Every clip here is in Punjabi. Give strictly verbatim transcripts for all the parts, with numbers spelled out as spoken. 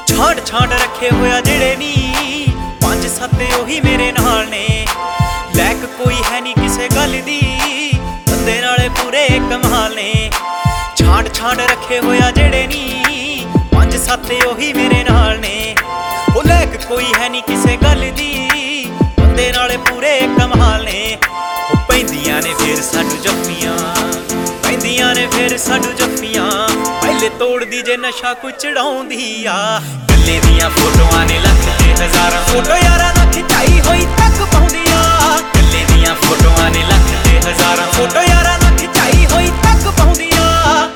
ਛਾਂਟ ਛਾਂਟ ਰੱਖੇ ਹੋਇਆ ਜਿਹੜੇ ਨੀ ਪੰਜ ਸੱਤ ਉਹੀ ਮੇਰੇ ਨਾਲ ਨੇ। ਲੈਕ ਕੋਈ ਹੈ ਨਹੀਂ ਕਿਸੇ ਗੱਲ ਦੀ, ਬੰਦੇ ਨਾਲੇ ਪੂਰੇ ਕਮਾਲ ਨੇ। ਛਾਂਟ ਛਾਂਟ ਰੱਖੇ ਹੋਇਆ ਜਿਹੜੇ ਨੀ ਪੰਜ ਸੱਤ ਉਹੀ ਮੇਰੇ ਨਾਲ ਨੇ। ਉਹ ਲੈਕ ਕੋਈ ਹੈ ਨਹੀਂ ਕਿਸੇ ਗੱਲ ਦੀ, ਬੰਦੇ ਨਾਲੇ ਪੂਰੇ ਕਮਾਲ ਨੇ। ਉਹ ਪੈਂਦੀਆਂ ਨੇ ਫੇਰ ਸਾਨੂੰ ਜੱਫੀਆਂ, ਪੈਂਦੀਆਂ ਨੇ ਫੇਰ ਸਾਨੂੰ ਜੱਫੀਆਂ। ਪਹਿਲੇ ਤੋੜਦੀ ਜੇ ਨਸ਼ਾ ਕੋਈ ਚੜਾਉਂਦੀ ਆ। ਗੱਲੇ ਦੀਆਂ ਫੋਟੋਆਂ ਨੇ ਲੱਖ ਤੇ ਹਜ਼ਾਰਾਂ, ਫੋਟੋ ਯਾਰਾਂ ਨਾਲ ਖਿਚਾਈ ਹੋਈ ਤੱਕ ਪਾਉਂਦੀ ਆ। ਗੱਲੇ ਦੀਆਂ ਫੋਟੋਆਂ ਨੇ ਲੱਖ ਤੇ ਹਜ਼ਾਰਾਂ, ਫੋਟੋ ਯਾਰਾਂ ਨਾਲ ਖਿਚਾਈ ਹੋਈ ਤੱਕ ਪਾਉਂਦੀ ਆ।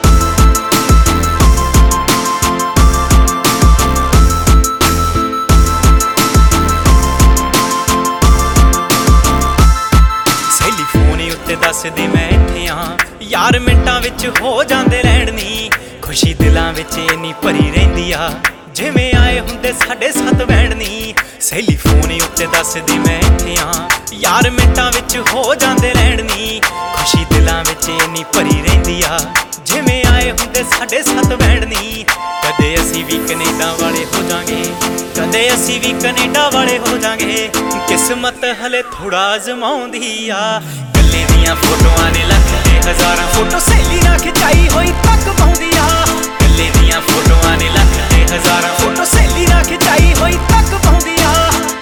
ਸਹੇਲੀ ਫੋਨ ਉੱਤੇ ਦੱਸਦੇ ਮੈਂ ਇੱਥੇ ਆ, ਯਾਰ ਮਿੰਟਾਂ ਵਿੱਚ ਹੋ ਜਾਂਦੇ ਲੈਣ ਨੀ। ਖੁਸ਼ੀ ਦਿਲਾਂ ਵਿੱਚ ਇੰਨੀ ਭਰੀ ਰਹਿੰਦੀ ਆ, ਜਿਵੇਂ ਆਏ ਹੁੰਦੇ ਸਾਡੇ ਸੱਤ ਬੈਂਡ ਨੀ। ਸਹੇਲੀ ਫੋਨ ਉੱਤੇ ਦੱਸਦੀ ਮੈਂ ਇੱਥੇ ਆ, ਯਾਰ ਮਿੰਟਾਂ ਵਿੱਚ ਹੋ ਜਾਂਦੇ ਲੈਣ ਨੀ। ਖੁਸ਼ੀ ਦਿਲਾਂ ਵਿੱਚ ਇੰਨੀ ਭਰੀ ਰਹਿੰਦੀ ਆ, ਜਿਵੇਂ ਆਏ ਹੁੰਦੇ ਸਾਡੇ ਸੱਤ ਬੈਂਡ ਨੀ। ਕਦੇ ਅਸੀਂ ਵੀ ਕੈਨੇਡਾ ਵਾਲੇ ਹੋ ਜਾਾਂਗੇ, ਕਦੇ ਅਸੀਂ ਵੀ ਕੈਨੇਡਾ ਵਾਲੇ ਹੋ ਜਾਾਂਗੇ। ਕਿਸਮਤ ਹਲੇ ਥੋੜਾ ਅਜ਼ਮਾਉਂਦੀ ਆ। ਗੱਲੇ ਦੀਆਂ ਫੋਟੋਆਂ ਨੇ ਲੱਖ ਤੇ ਹਜ਼ਾਰਾਂ, ਫੋਟੋ ਸਹੇਲੀ ਨਾਲ ਖਿਚਾਈ ਹੋਈ ਤੱਕ ਪਾਉਂਦੀ ਆ। ਗੱਲੇ ਦੀਆਂ ਫੋਟੋਆਂ ਨੇ ਲੱਖ ਤੇ ਹਜ਼ਾਰਾਂ, ਫੋਟੋ ਸਹੇਲੀ ਨਾਲ ਖਿਚਾਈ ਹੋਈ ਤੱਕ ਪਾਉਂਦੀ ਆ।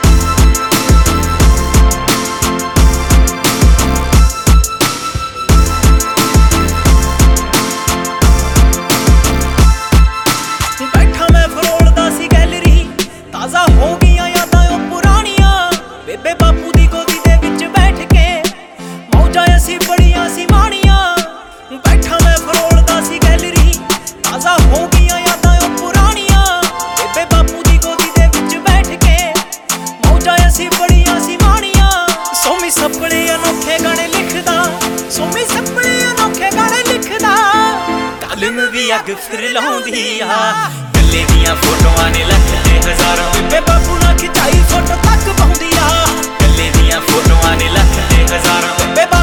ਬੈਠਾ ਮੈਂ ਫਰੋਲਦਾ ਸੀ ਗੈਲਰੀ, ਤਾਜ਼ਾ ਹੋ ਗਈਆਂ ਯਾਦਾਂ ਉਹ ਪੁਰਾਣੀਆਂ। ਬੇਬੇ ਬਾਪੂ ਦੀ ਗੋਦੀ ਦੇ ਵਿੱਚ ਬੈਠ ਕੇ ਮੌਜਾਂ ਅਸੀਂ ਬੜੀਆਂ ਸੀ ਮਾਣੀਆਂ। ਬੈਠਾ ਮੈਂ ਫਰੋਲਦਾ ਸੀ ਗੈਲਰੀ, ਤਾਜ਼ਾ ਹੋ ਗਈਆਂ ਯਾਦਾਂ ਉਹ ਪੁਰਾਣੀਆਂ। ਬੇਬੇ ਬਾਪੂ ਦੀ ਗੋਦੀ ਦੇ ਵਿੱਚ ਬੈਠ ਕੇ ਮੌਜਾਂ ਅਸੀਂ ਬੜੀਆਂ ਸੀ ਮਾਣੀਆਂ। ਸੋਮੀ ਸਪਨੇ ਅਨੋਖੇ ਗਾਣੇ ਲਿਖਦਾ, ਸੋਮੀ ਸਪਨੇ ਅਨੋਖੇ ਗਾਣੇ ਲਿਖਦਾ। ਕਲਮ ਵੀ ਅੱਗ ਫਿਰ ਲਾਉਂਦੀ ਆ। ਗੱਲੇ ਦੀਆਂ ਫੋਟੋਆਂ ਨੇ ਲੱਖ ਤੇ ਹਜ਼ਾਰਾਂ, ਬੇਬੇ ਬਾਪੂ ਨਾਲ ਖਿਚਾਈ ਫੋਟੋ ਤੱਕ ਪਾਉਂਦੀ ਆ। ਗੱਲੇ ਦੀਆਂ ਫੋਟੋਆਂ ਨੇ ਲੱਖ ਤੇ ਹਜ਼ਾਰਾਂ, ਬੇਬੇ